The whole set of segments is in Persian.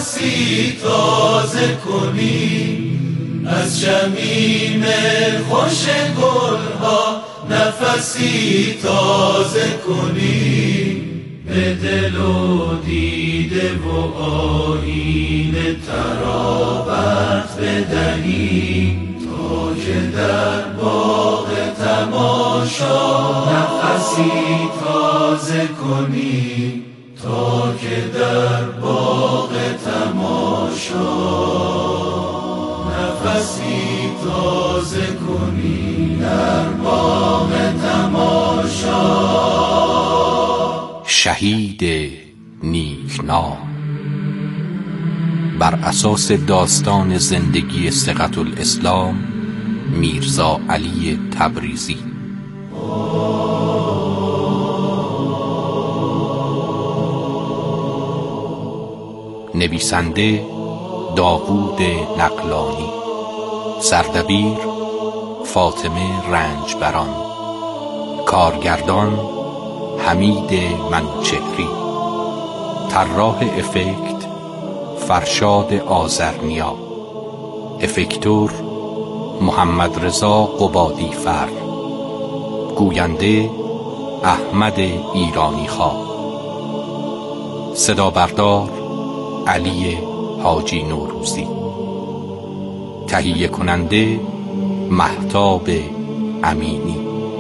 نفسی تازه کنی، از شمیم خوش گلها نفسی تازه کنی، به دل و دیده و آیین ترابت بدهی، تا که در باغ تماشا نفسی تازه کنی، تا که در باغ تماشا نفسی تازه کنی، در باغ تماشا. شهید نیکنام بر اساس داستان زندگی ثقة الاسلام میرزا علی تبریزی. نویسنده داوود نقلانی، سردبیر فاطمه رنجبران، کارگردان حمید منوچهری، طراح افکت فرشاد آذرنیا، افکتور محمد رضا قبادی فر، گوینده احمد ایرانی خواه، صدا بردار علی حاجی نوروزی، تهیه کننده مهتاب امینی.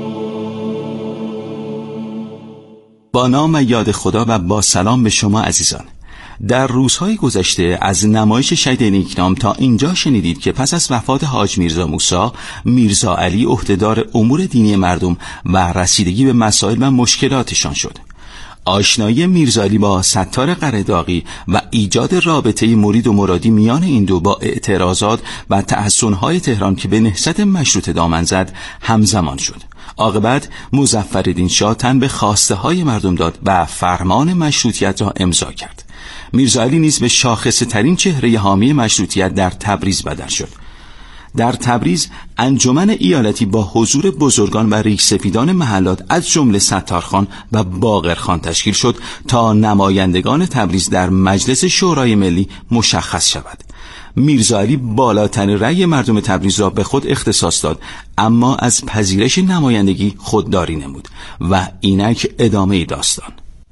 با نام یاد خدا و با سلام به شما عزیزان. در روزهای گذشته از نمایش شهید نیکنام تا اینجا شنیدید که پس از وفات حاج میرزا موسی، میرزا علی عهدهدار امور دینی مردم و رسیدگی به مسائل و مشکلاتشان شد. آشنایی میرزا علی با ستار قره‌داغی و ایجاد رابطه مرید و مرادی میان این دو با اعتراضات و تحسن‌های تهران که به نهضت مشروطه دامن زد همزمان شد. عاقبت مظفرالدین شاه تن به خواسته های مردم داد و فرمان مشروطیت را امضا کرد. میرزا علی نیز به شاخصه ترین چهره حامی مشروطیت در تبریز بدل شد. در تبریز انجمن ایالتی با حضور بزرگان و ریشسفیدان محلات از جمله ستارخان و باقرخان تشکیل شد تا نمایندگان تبریز در مجلس شورای ملی مشخص شود. میرزا علی بالاترین رأی مردم تبریز را به خود اختصاص داد، اما از پذیرش نمایندگی خودداری نمود و اینک ادامه داستان.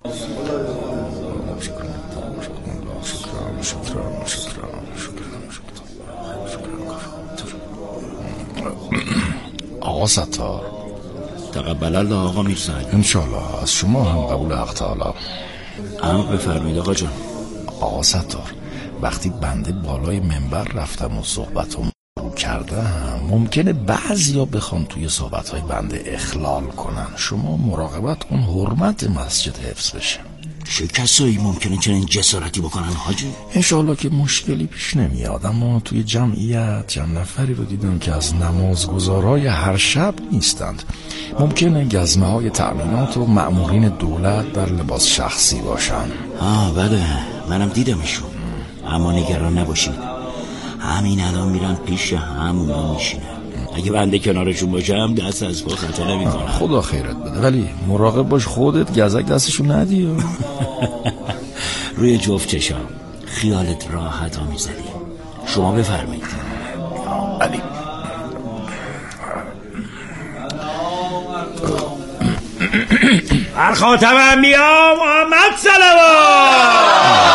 آقا ستار، تقبل الله آقا میرزا علی. انشالله از شما هم قبول حق تعالی. امر بفرمایید آقا جان. آقا ستار، وقتی بنده بالای منبر رفتم و صحبتم رو کردم، ممکنه بعضیا بخوان توی صحبتهای بنده اخلال کنن. شما مراقبت کن حرمت مسجد حفظ بشه. چه کسایی ممکنه چنین جسارتی بکنن حاجی؟ انشالله که مشکلی پیش نمیاد، اما توی جمعیت چند نفری رو دیدم که از نمازگزارای هر شب نیستند. ممکنه گزمه های تأمینات و مأمورین دولت در لباس شخصی باشن. بله منم دیدمشون، اما نگران نباشید، همین الان میرن پیش همونا میشینن. اگه بنده کنارشون باشم دست از پا خطا نمیکنم. خدا خیرت بده، ولی مراقب باش خودت گزک دستشون ندی. روی جفت چشام خیالت راحت ها میزدی. شما بفرمایید. علی هر خاتم انبیا محمد صلوات.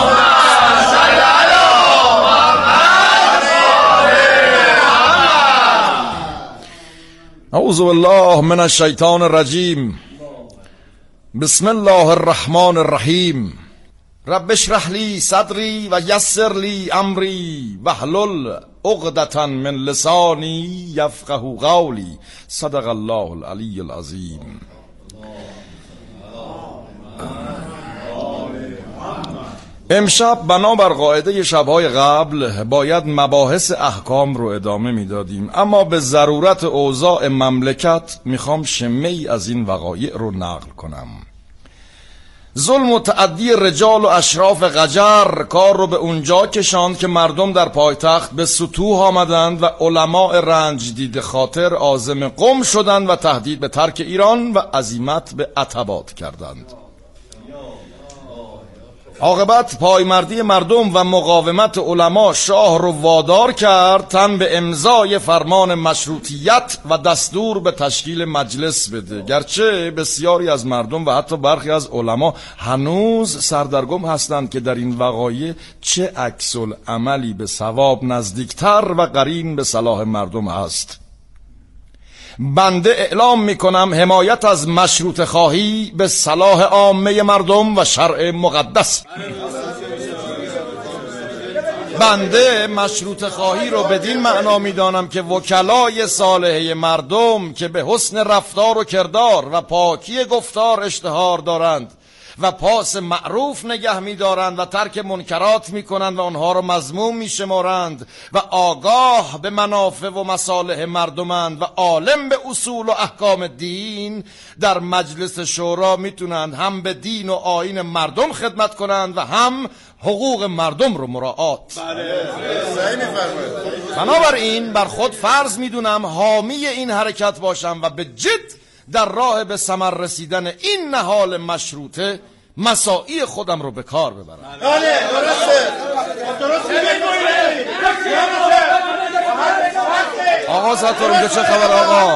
اعوذ بالله من الشیطان الرجیم. بسم الله الرحمن الرحیم. رب اشرح لی صدری و یسر لی امری واحلل عقدة من لسانی یفقهوا قولی. صدق الله العلی العظیم. امشب بنابر قاعده شبهای قبل باید مباحث احکام رو ادامه میدادیم، اما به ضرورت اوضاع مملکت میخوام شمه‌ای از این وقایع رو نقل کنم. ظلم و تعدی رجال و اشراف قجر کار رو به اونجا کشاند که مردم در پایتخت به سطوح آمدند و علماء رنج دیده خاطر عازم قم شدند و تهدید به ترک ایران و عزیمت به عتبات کردند. عاقبت پایمردی مردم و مقاومت علما شاه رو وادار کرد تن به امضای فرمان مشروطیت و دستور به تشکیل مجلس بده، گرچه بسیاری از مردم و حتی برخی از علما هنوز سردرگم هستند که در این وقایع چه عکس العملی به صواب نزدیکتر و قرین به صلاح مردم هست. بنده اعلام میکنم حمایت از مشروط خواهی به صلاح عامه مردم و شرع مقدس. بنده مشروط خواهی رو بدین معنا میدانم که وکلای صالحه مردم که به حسن رفتار و کردار و پاکی گفتار اشتهار دارند و پاس معروف نگه می‌دارند و ترک منکرات می‌کنند و آنها را مذموم می‌شمارند و آگاه به منافع و مصالح مردمند و عالم به اصول و احکام دین، در مجلس شورا میتونند هم به دین و آیین مردم خدمت کنند و هم حقوق مردم رو مراعات. بنابراین بر خود فرض میدونم حامی این حرکت باشم و به جد در راه به ثمر رسیدن این نهال مشروطه مساعی خودم رو به کار ببرم. آقا ستارم چه خبر آقا؟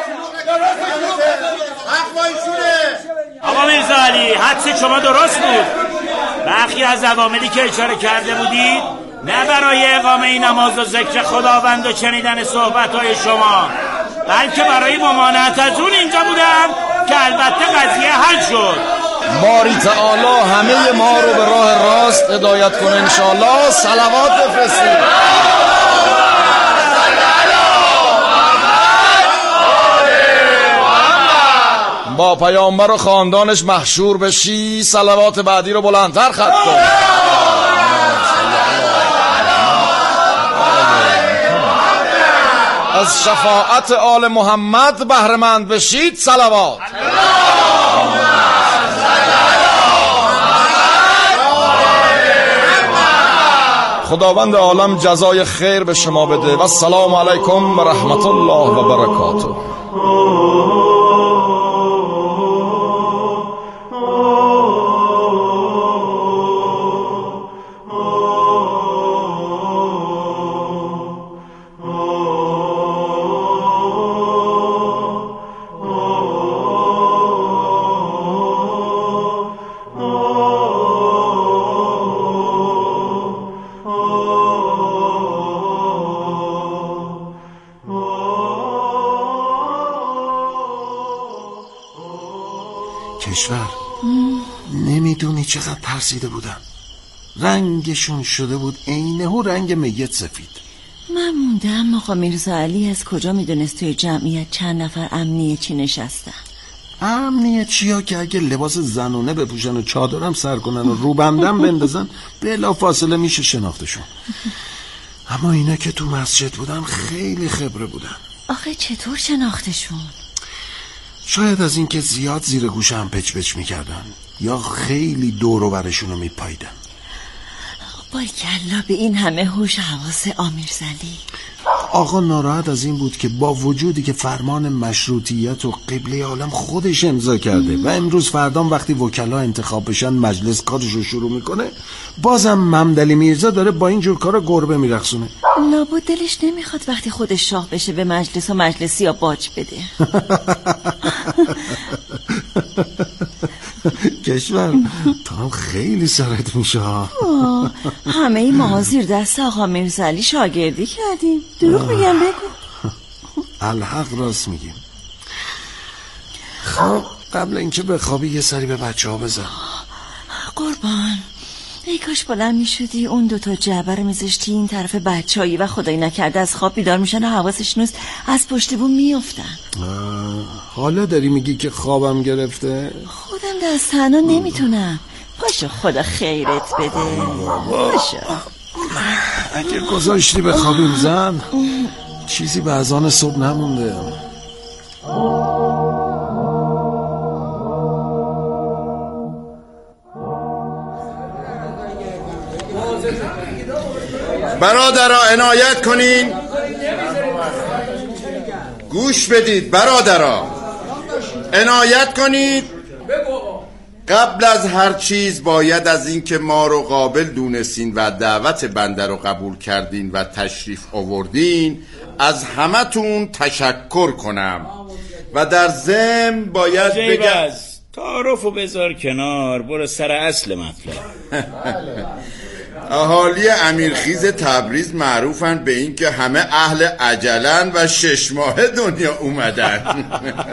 آقا میرزا علی، حدس شما درست بود. برخی از عواملی که اشاره کرده بودید نه برای اقامه نماز و ذکر خداوند و شنیدن صحبت‌های شما، بلکه برای ممانعت از اون اینجا بودن که البته قضیه حل شد. باری تعالی همه ما رو به راه راست هدایت کنه انشاءالله. صلوات بفرستید. با پیامبر و خاندانش محشور بشی. صلوات بعدی رو بلندتر خط کن. از شفاعت آل محمد بهره‌مند بشید. صلوات. خداوند عالم جزای خیر به شما بده و السلام علیکم و رحمت الله و برکاته. کشور نمیدونی چقدر ترسیده بودن. رنگشون شده بود عینه رنگ میت سفید. من موندم آقا میرزا علی از کجا میدونست توی جمعیت چند نفر امنیه چی نشستن؟ امنیه چیا که اگه لباس زنونه بپوشن و چادرم سر کنن و روبندم بندازن بلا فاصله میشه شناختشون. اما اینا که تو مسجد بودن خیلی خبره بودن. آخه چطور شناختشون؟ شاید از این که زیاد زیر گوشم پچ پچ میکردن یا خیلی دور و برشونو میپایدن. باریکلا به این همه هوش حواس آمیرزلی. آقا ناراحت از این بود که با وجودی که فرمان مشروطیت و قبله عالم خودش امضا کرده و امروز فردام وقتی وکلا انتخاب بشن مجلس کارشو شروع میکنه، بازم ممدلی میرزا داره با این جور کارا گربه میرقصونه. لابد دلش نمیخواد وقتی خودش شاه بشه به مجلس و مجلسی یا باج بده. کشور تو هم خیلی سرت میشه. همه ای ما زیر دست آقا میرزاعلی شاگردی کردیم. دروغ میگم بگو. الحق راست میگیم. خب قبل اینکه بخوابی یه سری به بچه ها بزن. قربان ای کاش بلند میشدی اون دوتا جعبه رو میذاشتی این طرف بچه‌ای و خدایی نکرده از خواب بیدار میشن و حواسشون از پشت بوم میافتن. حالا داری میگی که خوابم گرفته؟ خودم دست تنها نمیتونم. پاشو خدا خیرت بده. پاشو. اگه گذاشتی بخوابیم زن چیزی به اذان صبح نمونده. برادرها عنایت کنین، گوش بدید برادرها، عنایت کنید. قبل از هر چیز باید از این که ما رو قابل دونستین و دعوت بنده رو قبول کردین و تشریف آوردین از همتون تشکر کنم و در ضمن باید بگم تعارفو بذار کنار، برو سر اصل مطلب. اهالی امیرخیز تبریز معروفن به این که همه اهل عجلن و 6 ماه دنیا اومدن.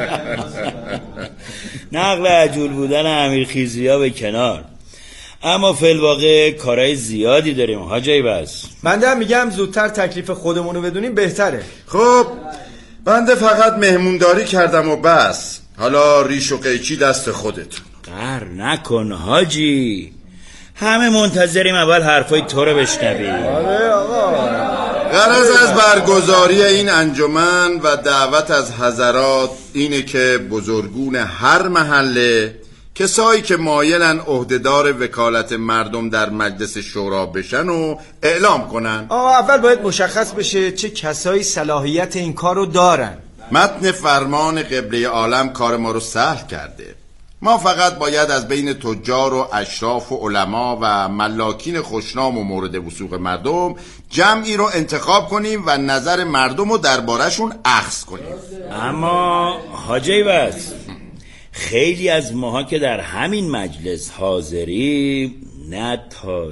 نقل عجول بودن امیرخیزیا به کنار، اما فی الواقع کارهای زیادی داریم حاجی بس. بنده هم میگم زودتر تکلیف خودمونو بدونیم بهتره. خب بنده فقط مهمونداری کردم و بس، حالا ریش و قیچی دست خودتون. قهر نکن حاجی، همه منتظریم اول حرفای تو رو بشنویم. آره آقا. غرض از برگزاری این انجمن و دعوت از حضرات اینه که بزرگون هر محله، کسایی که مایلن عهدهدار وکالت مردم در مجلس شورا بشن و اعلام کنن. اول باید مشخص بشه چه کسایی صلاحیت این کارو دارن. متن فرمان قبله عالم کار ما رو سهل کرده. ما فقط باید از بین تجار و اشراف و علما و ملاکین خوشنام و مورد وثوق مردم جمعی رو انتخاب کنیم و نظر مردم رو درباره‌شون اخذ کنیم. اما حاجی بس، خیلی از ماها که در همین مجلس حاضریم نه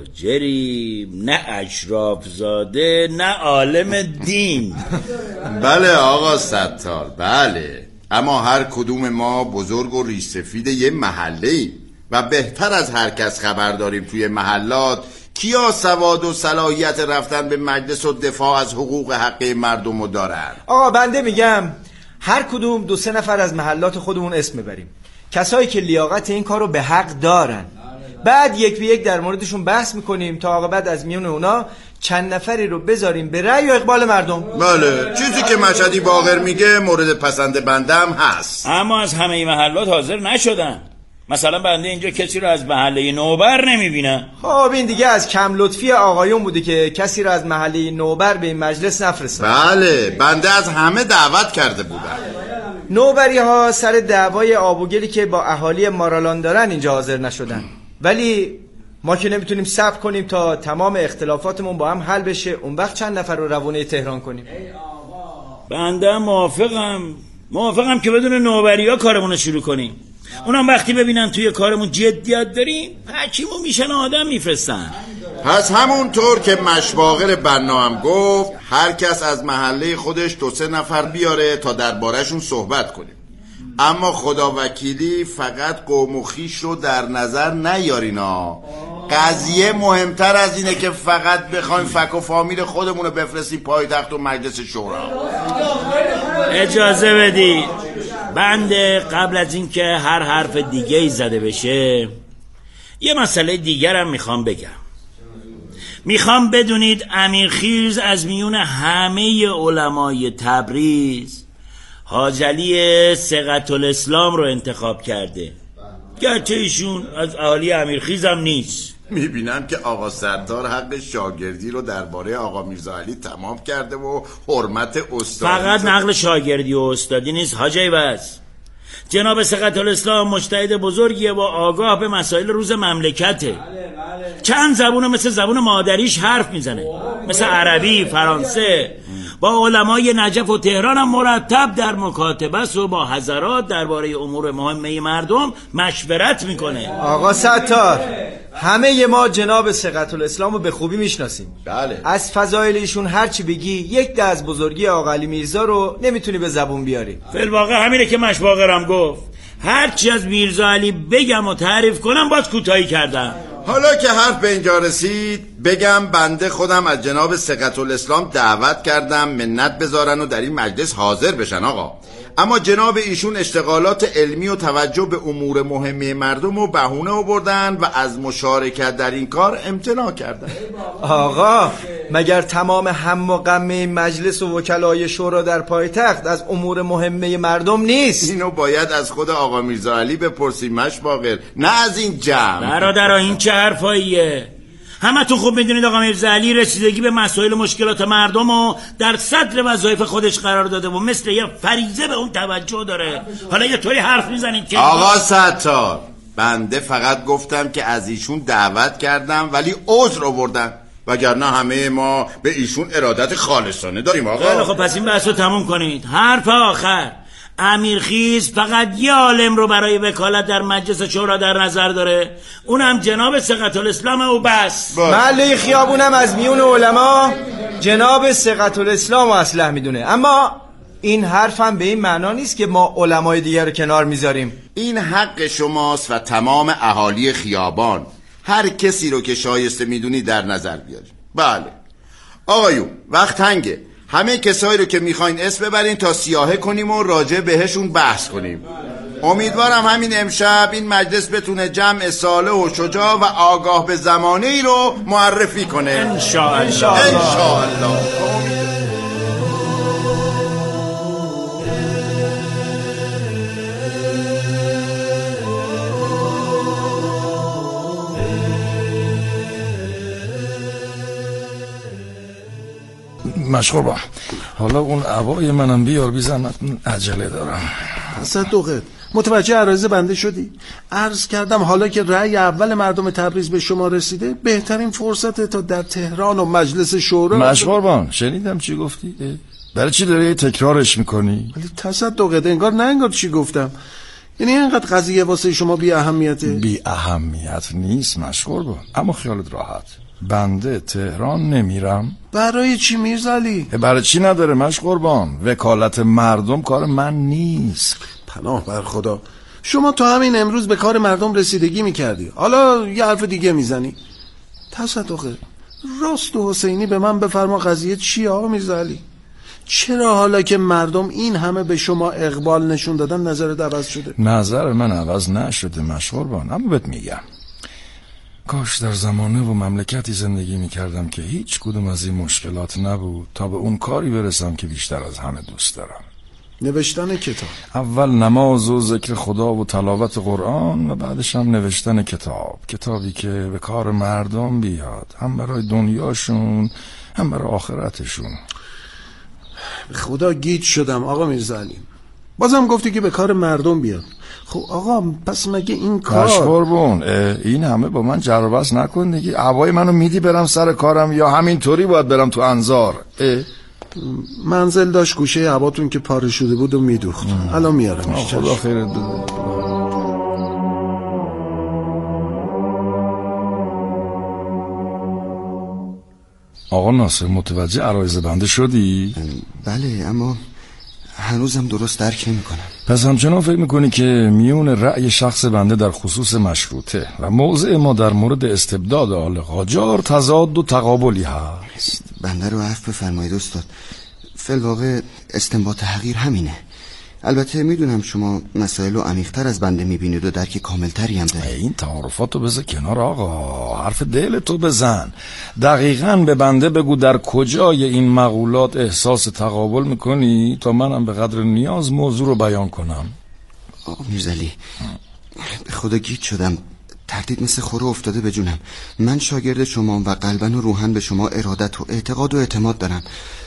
تاجریم، نه اشراف زاده، نه عالم دین. بله آقا ستار، بله، اما هر کدوم ما بزرگ و ریش سفید یه محله ایم و بهتر از هر کس خبر داریم توی محلات کیا سواد و صلاحیت رفتن به مجلس و دفاع از حقوق حقه مردم رو دارن. آقا بنده میگم هر کدوم 2-3 نفر از محلات خودمون اسم ببریم، کسایی که لیاقت این کارو به حق دارن، بعد یک به یک در موردشون بحث میکنیم تا عاقبت از میون اونا چند نفری رو بذاریم به رأی و اقبال مردم. بله، چیزی که مشهدی باقر میگه مورد پسند بنده هم هست. اما از همه محلات حاضر نشدن. مثلا بنده اینجا کسی رو از محله نوبر نمیبینم. خب این دیگه از کم لطفی آقایون بوده که کسی رو از محله نوبر به این مجلس نفرستاد. بله، بنده از همه دعوت کرده بودم. نوبری ها سر دعوای آب و گلی که با اهالی مارالان دارن اینجا حاضر نشدن، ولی ما که نمیتونیم صبر کنیم تا تمام اختلافاتمون با هم حل بشه اون وقت چند نفر رو روانه تهران کنیم. بنده موافقم که بدون نوبری ها کارمون رو شروع کنیم. اونم وقتی ببینن توی کارمون جدیت داریم حکیمو میشن آدم میفرستن. پس همونطور که مشواغر بنا هم گفت هر کس از محله خودش 2-3 نفر بیاره تا درباره‌شون صحبت کنیم. اما خدا وکیلی فقط قوم و خویش رو در نظر نیارینا. قضیه مهمتر از اینه که فقط بخوایم فک و فامیل خودمون رو بفرستیم پایتخت و مجلس شورا. اجازه بدید بنده قبل از اینکه هر حرف دیگه‌ای زده بشه یه مسئله دیگرم میخوام بگم. میخوام بدونید امیرخیز از میون همه علمای تبریز حاج علی ثقةالاسلام رو انتخاب کرده، گرچه ایشون از اهالی امیرخیز هم نیست. میبینم که آقا سردار حق شاگردی رو درباره آقا میرزا علی تمام کرده و حرمت استادی. فقط نقل شاگردی و استادی نیست حاجی بس، جناب ثقةالاسلام مجتهد بزرگیه و آگاه به مسائل روز مملکته. چند زبون مثل زبون مادریش حرف میزنه، مثل عربی، فرانسه. با علمای نجف و تهران هم مرتب در مکاتبه است و با حضرات درباره امور مهمه مردم مشورت میکنه. آقا ستار، همه ما جناب ثقةالاسلام رو به خوبی میشناسیم. بله. از فضایل ایشون هرچی بگی یک ده از بزرگی آقا علی میرزا رو نمیتونی به زبون بیاری. فی الواقع همینه که مشواغرم گفت، هرچی از میرزا علی بگم و تعریف کنم باز کوتاهی کردم. حالا که حرف به اینجا رسید بگم بنده خودم از جناب ثقةالاسلام دعوت کردم منت بذارن و در این مجلس حاضر بشن آقا، اما جناب ایشون اشتغالات علمی و توجه به امور مهمه مردم رو بهونه آوردن و از مشارکت در این کار امتناع کردن. آقا مگر تمام هم و غم مجلس و وکلای شورا در پایتخت از امور مهمه مردم نیست؟ اینو باید از خود آقا میرزا علی بپرسیم مشواغر، نه از این جمع. برادر این چه حرفاییه؟ همتون خوب میدونید آقا میرزا علی رسیدگی به مسائل مشکلات مردم رو در صدر وظایف خودش قرار داده و مثل یه فریضه به اون توجه داره. حالا یه طوری حرف میزنید که آقا ستار بنده فقط گفتم که از ایشون دعوت کردم ولی عذر آوردن، وگرنه همه ما به ایشون ارادت خالصانه داریم آقا. خیلی خب پس این بحث رو تموم کنید. حرف آخر، امیرخیز فقط یه عالم رو برای وکالت در مجلس شورا در نظر داره، اونم جناب ثقة الاسلام و بس. محله خیابونم از میون علما جناب ثقة الاسلام و اصلح میدونه. اما این حرف هم به این معنا نیست که ما علمای دیگر رو کنار میذاریم. این حق شماست و تمام اهالی خیابان، هر کسی رو که شایسته میدونی در نظر بیاریم. بله آقایون، وقت تنگه، همه کسایی رو که میخواین اسم ببرین تا سیاهه کنیم و راجع بهشون بحث کنیم. امیدوارم همین امشب این مجلس بتونه جمع صالح و شجاع و آگاه به زمانه ای رو معرفی کنه انشاءالله. مشغول با حالا اون عبای منم بیار بی زحمت، عجله دارم. صدقت متوجه عرایض بنده شدی؟ عرض کردم حالا که رأی اول مردم تبریز به شما رسیده بهترین فرصته تا در تهران و مجلس شورا. مشغول با شنیدم چی گفتی؟ برای چی داری تکرارش میکنی؟ ولی تصدقت انگار نه انگار چی گفتم. یعنی اینقدر قضیه واسه شما بی اهمیته؟ بی اهمیت نیست مشغول با، اما خیالت راحت، بنده تهران نمیرم. برای چی میرزالی؟ برای چی نداره مشغول بان، وکالت مردم کار من نیست. پناه بر خدا، شما تا همین امروز به کار مردم رسیدگی میکردی، حالا یه حرف دیگه میزنی. تصدقه راست و حسینی به من بفرما قضیه چیه آقا میرزالی؟ چرا حالا که مردم این همه به شما اقبال نشون دادن نظرت عوض شده؟ نظر من عوض نشده مشغول بان، اما بهت میگم کاش در زمانه و مملکتی زندگی میکردم که هیچ کدوم از این مشکلات نبود تا به اون کاری برسم که بیشتر از همه دوست دارم. نوشتن کتاب. اول نماز و ذکر خدا و تلاوت قرآن و بعدش هم نوشتن کتابی که به کار مردم بیاد، هم برای دنیاشون هم برای آخرتشون. خدا گیج شدم آقا میرزالی، بازم گفتی که به کار مردم بیاد. خب آقا پس مگه این کار قربون این همه با من جر و بحث نکن دیگه. عبای منو میدی برم سر کارم یا همینطوری باید برم تو انظار؟ منزل داشت گوشه عباتون که پاره شده بود و میدوخت، الان میارمش. خدا خیرت بده. آقا ناصر متوجه عرایض بنده شدی؟ بله، اما هنوزم درست درک نمی کنم. پس همچنان فکر میکنی که میون رأی شخص بنده در خصوص مشروطه و موضع ما در مورد استبداد آل قاجار تضاد و تقابلی هست؟ بنده رو عفو بفرمایید استاد، فی الواقع استنباط حقیر همینه. البته میدونم شما مسائل رو عمیق‌تر از بنده میبینید و درک کاملتری هم دارید. این تعارفاتو بذار کنار آقا، حرف دلتو بزن. دقیقاً به بنده بگو در کجای این مقولات احساس تقابل میکنی تا منم به قدر نیاز موضوع رو بیان کنم. آقا میرزالی به خدا گیج شدم، تردید مثل خوره افتاده به جونم. من شاگرد شما و قلباً و روحاً به شما ارادت و اعتقاد و اعتماد دارم،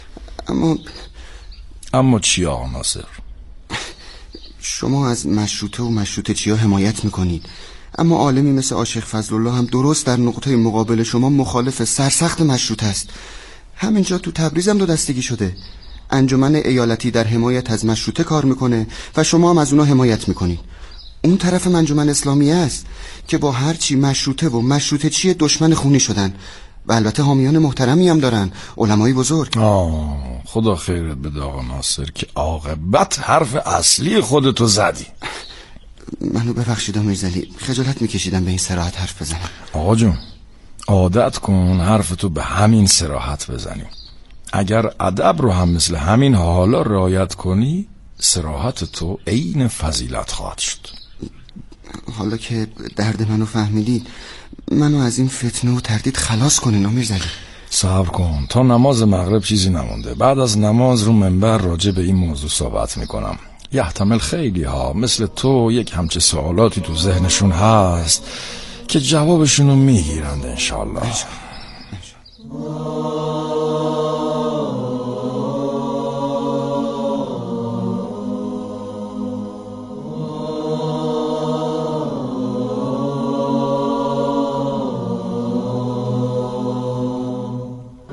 اما چی آقا ناصر؟ شما از مشروطه و مشروطه چیا حمایت میکنید، اما عالمی مثل عاشق فضلالله هم درست در نقطه مقابل شما مخالف سرسخت مشروطه است. همینجا تو تبریز هم دو دستگی شده، انجمن ایالتی در حمایت از مشروطه کار میکنه و شما هم از اونا حمایت میکنید. اون طرف انجمن اسلامیه است که با هر چی مشروطه و مشروطه چیه دشمن خونی شدن و البته حامیان محترمی هم دارن، علمای بزرگ. خدا خیرت بده آقا ناصر که عاقبت حرف اصلی خودتو زدی. منو ببخشید میرزالی، خجالت میکشیدم به این صراحت حرف بزنم. آقا جون عادت کن حرفتو به همین صراحت بزنی. اگر ادب رو هم مثل همین حالا رعایت کنی، صراحت تو عین فضیلت خواهد شد. حالا که درد منو فهمیدید، منو از این فتنه و تردید خلاص کنین میرزالی. صبر کن تا نماز مغرب چیزی نمونده، بعد از نماز رو منبر راجع به این موضوع صحبت میکنم. یحتمل خیلی ها مثل تو یک همچه سوالاتی تو ذهنشون هست که جوابشونو میگیرند انشالله.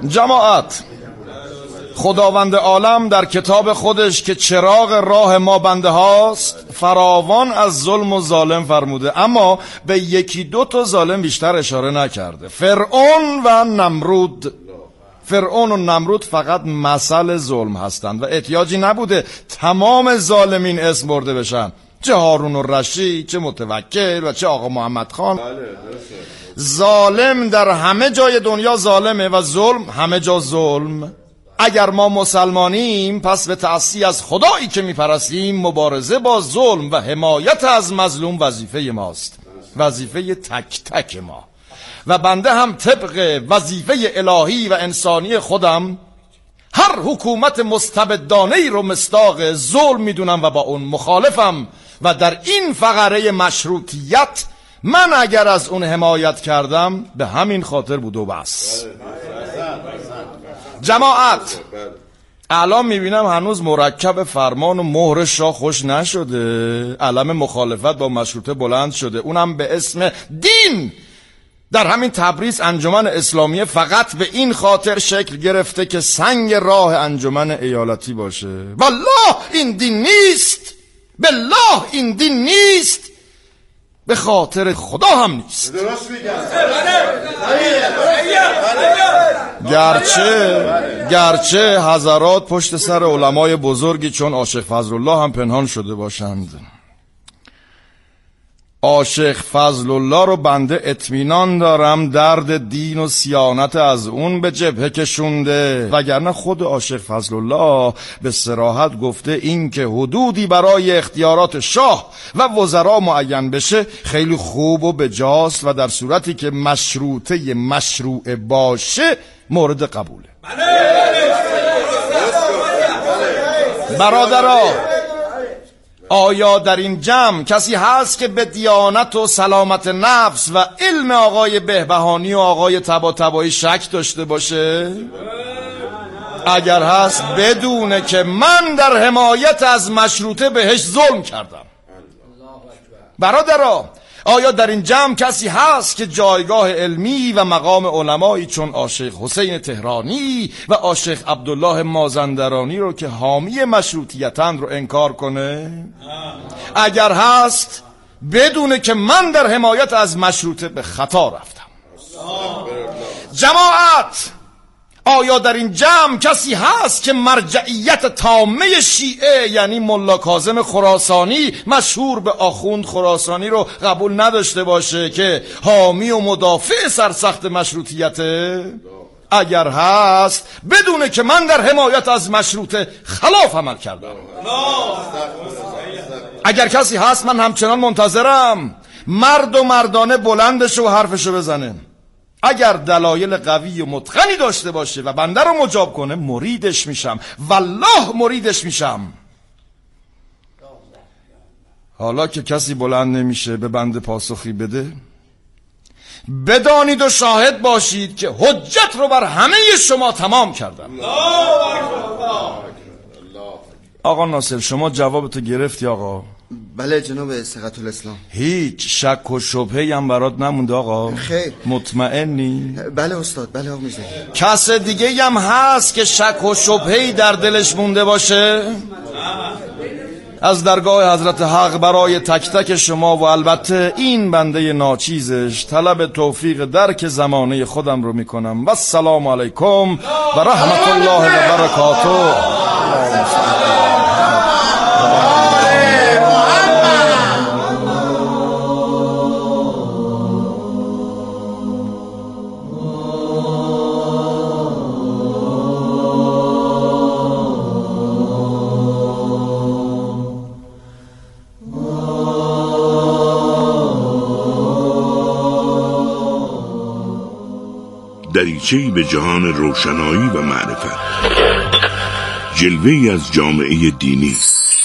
جماعت، خداوند عالم در کتاب خودش که چراغ راه ما بنده هاست فراوان از ظلم و ظالم فرموده، اما به یکی دو تا ظالم بیشتر اشاره نکرده. فرعون و نمرود. فرعون و نمرود فقط مثل ظلم هستند و احتیاجی نبوده تمام ظالمین اسم برده بشن، چه هارون الرشید، چه متوکل و چه آقا محمد خان. ظالم در همه جای دنیا ظالمه و ظلم همه جا ظلم. اگر ما مسلمانیم پس به تأسی از خدایی که میپرستیم مبارزه با ظلم و حمایت از مظلوم وظیفه ماست، وظیفه تک تک ما. و بنده هم طبق وظیفه الهی و انسانی خودم هر حکومت مستبدانه‌ای رو مصداق ظلم میدونم و با اون مخالفم و در این فقره مشروطیت من اگر از اون حمایت کردم به همین خاطر بود و بس. جماعت، الان میبینم هنوز مرکب فرمان و مهر شاه خوش نشده، علم مخالفت با مشروطه بلند شده، اونم به اسم دین. در همین تبریز انجمن اسلامیه فقط به این خاطر شکل گرفته که سنگ راه انجمن ایالتی باشه. والله این دین نیست، بالله این دین نیست، به خاطر خدا هم نیست. گرچه حضرات پشت سر علمای بزرگی چون عاشق فضلالله هم پنهان شده باشند. عاشق فضلالله رو بنده اطمینان دارم درد دین و صیانت از اون به جبهه کشونده، وگرنه خود عاشق فضلالله به صراحت گفته این که حدودی برای اختیارات شاه و وزرا معین بشه خیلی خوب و بجاست و در صورتی که مشروطه مشروع باشه مورد قبوله. برادرها، آیا در این جمع کسی هست که به دیانت و سلامت نفس و علم آقای بهبهانی و آقای طباطبایی شک داشته باشه؟ اگر هست بدونه که من در حمایت از مشروطه بهش ظلم کردم. برادرها، آیا در این جمع کسی هست که جایگاه علمی و مقام علمایی چون عاشق حسین تهرانی و عاشق عبدالله مازندرانی رو که حامی مشروطیتند رو انکار کنه؟ اگر هست بدونه که من در حمایت از مشروطه به خطا رفتم. جماعت، آیا در این جمع کسی هست که مرجعیت تامه شیعه یعنی ملا کاظم خراسانی مشهور به آخوند خراسانی رو قبول نداشته باشه که حامی و مدافع سرسخت مشروطیته؟ اگر هست بدونه که من در حمایت از مشروطه خلاف عمل کردم. اگر کسی هست من همچنان منتظرم مرد و مردانه بلندش و حرفشو بزنه. اگر دلایل قوی و متقنی داشته باشه و بنده رو مجاب کنه مریدش میشم، والله مریدش میشم. حالا که کسی بلند نمیشه به بنده پاسخی بده، بدانید و شاهد باشید که حجت رو بر همه شما تمام کردم. آقا ناصر، شما جوابتو گرفتی آقا؟ بله جناب ثقة الاسلام. هیچ شک و شبهه‌ای هم برات نمونده آقا؟ خیر. مطمئنی؟ بله استاد، بله آقا میرزایی. کس دیگه هم هست که شک و شبهه‌ای در دلش مونده باشه؟ از درگاه حضرت حق برای تک تک شما و البته این بنده ناچیزش طلب توفیق درک زمانه خودم رو میکنم و السلام علیکم و رحمت الله و برکاته. دریچه‌ای به جهان روشنایی و معرفت، جلوه‌ای از جامعه دینی.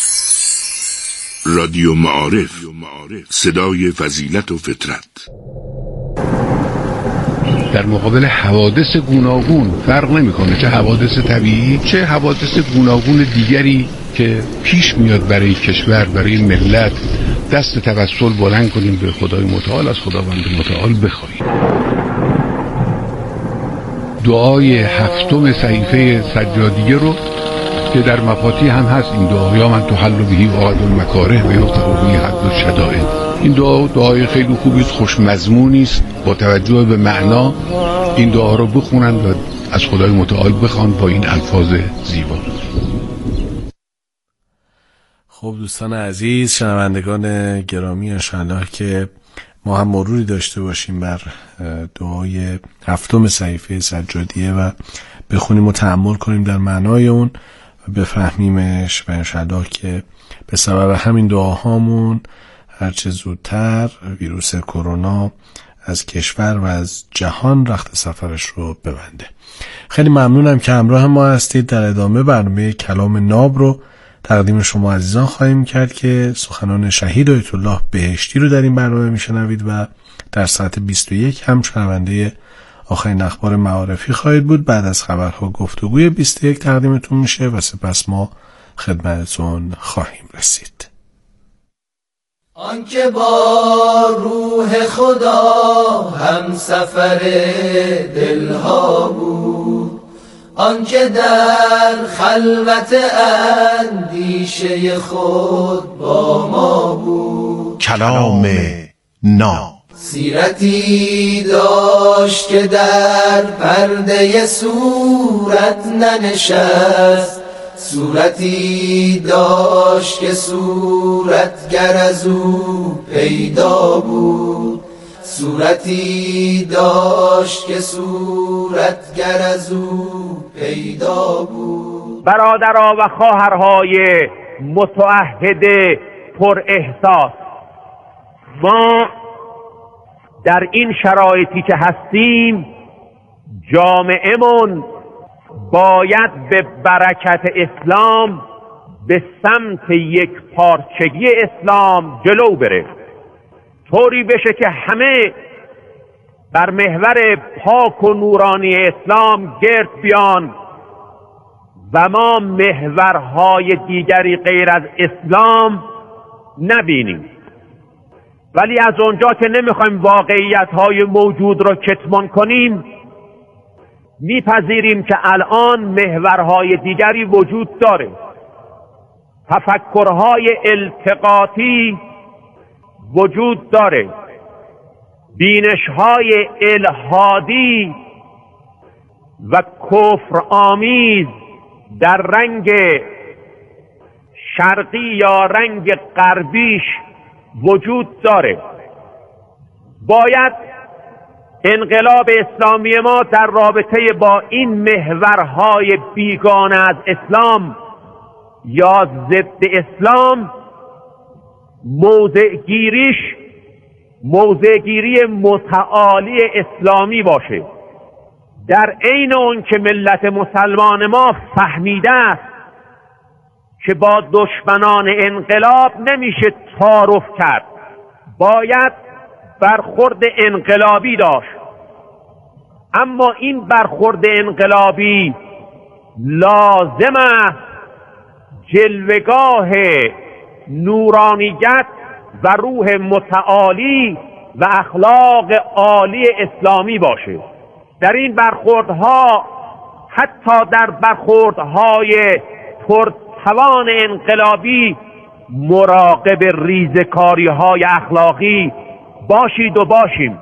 رادیو معارف، صدای فضیلت و فطرت. در مقابل حوادث گوناگون فرق نمی‌کنه، چه حوادث طبیعی چه حوادث گوناگون دیگری که پیش میاد برای کشور، برای ملت، دست توسل بلند کنیم به خدای متعال، از خداوند متعال بخواهیم. دعای 7 صحیفه سجادیه رو که در مفاتیح هم هست این دعا، یا من تحل بهی عقد المکاره و یفتح بهی حد الشدائد. این دعای خیلی خوبی است، خوش مضمونی است، با توجه به معنا این دعا رو بخونند و از خدای متعال بخوان با این الفاظ زیبا. خب دوستان عزیز، شنوندگان گرامی، انشاءالله که ما هم مروری داشته باشیم بر دعای 7 صحیفه سجادیه و بخونیم و تأمل کنیم در معنای اون و بفهمیمش و انشاءالله که به سبب همین دعاهامون هرچه زودتر ویروس کرونا از کشور و از جهان رخت سفرش رو ببنده. خیلی ممنونم که همراه ما هستید. در ادامه برنامه کلام ناب رو تقدیم شما عزیزان خواهیم کرد که سخنان شهید آیت الله بهشتی رو در این برنامه میشنوید و در ساعت 21 هم شنونده آخرین اخبار معارفی خواهید بود. بعد از خبرها گفتگوی 21 تقدیمتون میشه و سپس ما خدمتتون خواهیم رسید. آنکه با روح خدا هم سفر دلها بود، آنکه در خلوت اندیشه خود با ما بود. کلام ناب سیرتی داشت که در پرده صورت ننشست، صورتی داشت که صورتگر از او پیدا بود، صورتی داشت که صورتگر از او پیدا بود. برادرها و خواهرهای متعهد پر احساس، ما در این شرایطی که هستیم جامعه‌مون باید به برکت اسلام به سمت یک پارچگی اسلام جلو بره، طوری بشه که همه بر محور پاک و نورانی اسلام گرد بیان و ما محورهای دیگری غیر از اسلام نبینیم. ولی از اونجا که نمیخوایم واقعیت‌های موجود رو کتمان کنیم، میپذیریم که الان محورهای دیگری وجود داره، تفکرهای التقاطی وجود داره، بینش‌های الحادی و کفر آمیز در رنگ شرقی یا رنگ غربیش وجود داره. باید انقلاب اسلامی ما در رابطه با این محورهای بیگانه از اسلام یا ضد اسلام موضعگیری متعالی اسلامی باشه، در عین اون که ملت مسلمان ما فهمیده است که با دشمنان انقلاب نمیشه تعارف کرد، باید برخورد انقلابی داشت. اما این برخورد انقلابی لازم است جلوگاه نورانیت و روح متعالی و اخلاق عالی اسلامی باشه. در این برخوردها، حتی در برخوردهای پرتوان انقلابی، مراقب ریزکاری‌های اخلاقی باشید و باشیم.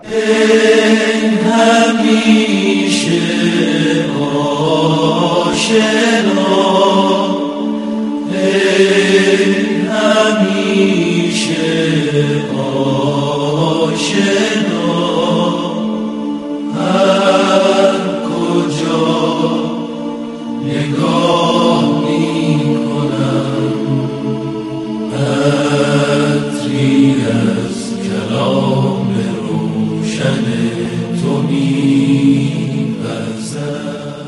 همیشه آشنا، همیشه آشنا، هر کجا نگاه میکنم عطری از کلام روشن تو می‌وزد.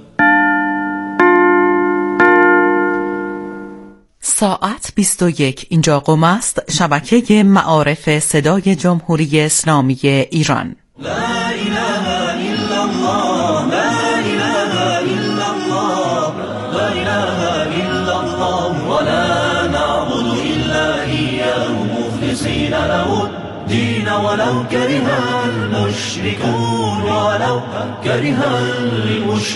ساعت 21 اینجا قم است. شبکه معارف صدای جمهوری اسلامی ایران. لا اله الا الله، لا اله الا الله، لا اله الا الله، ولا نعبد الا اياه مخلصين له الدين ولو كره المشركون ولو كره المشركون